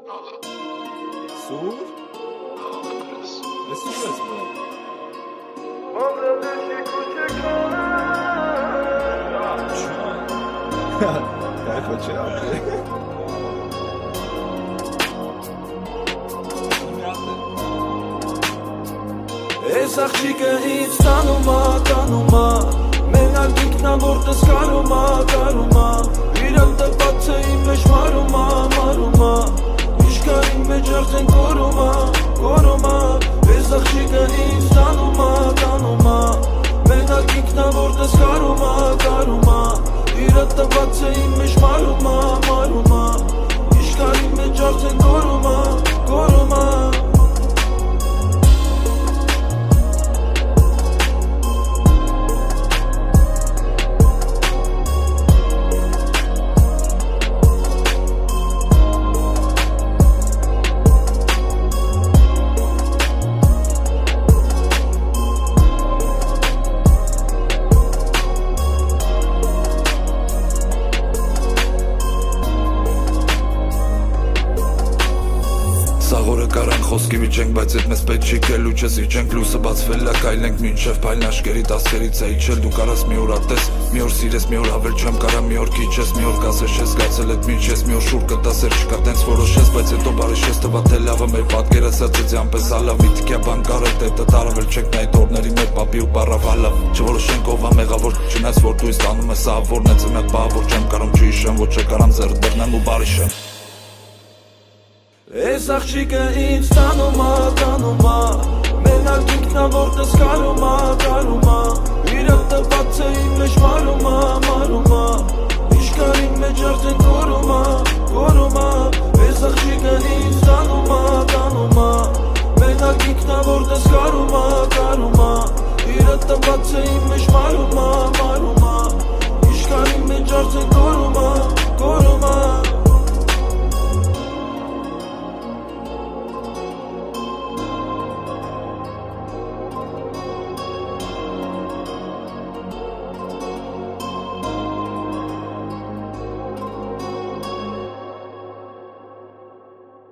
Սուր։ Ես սուր ես բրան։ Կայֆը չէ ապրի։ Ես աղջիկը ինձ տանում ա Մենակ ինքնան որտես կարում ա Իրան տպած է իմ մեջ մարում ա Իշկարին մեջ արդեն կորում ա Ես աղջիկը ինձ տանում ա Մենակ ինքնան որտես կարում ա Իրան տպած է իմ մեջ մարում ա Իշկարին մեջ արդեն կորում ա Սաղորը կարան խոսքի վիճենք, բայց էդ մեզ պետք չի կելու չես իջենք Լույսը բացվել է կայլենք մինչև պայլն աշկերի տասկերից է իջել Դու կարաս մի օր ատես, մի օր սիրես, մի օր ավել չեմ կարա Մի օր քիչ ես, մի օր կասես չես գացել էդ միջ ես Մի օր շուր կտասեր չկա տենց որոշես, բայց հետո բարի շես տվա թե լավը մեր պատկերը սացեց անպես հալավ Մի թիկյա բան կարել տետը տարավել չեք նայդ օրների մեր պապի ու պարավ հալավ Չորոշենք ով ա մեղավոր, չնայած որ դու իսկ անում ես ահավորն է ձմյակ բահավոր չեմ կարում չհիշեմ, ոչ է կարամ ձեռք բռնեմ ու բարի շեմ Ես աղջիկը ինձ տանում ա Մենակ ինքնան որտես կարում ա Իրան տպած է իմ մեջ մարում ա Իշկարին մեջ արդեն կորում ա Ես աղջիկը ինձ տանում ա Մենակ ինքնան որտես կարում ա Իրան տպած է իմ մեջ մարում ա Իշկարին մեջ արդեն կորում ա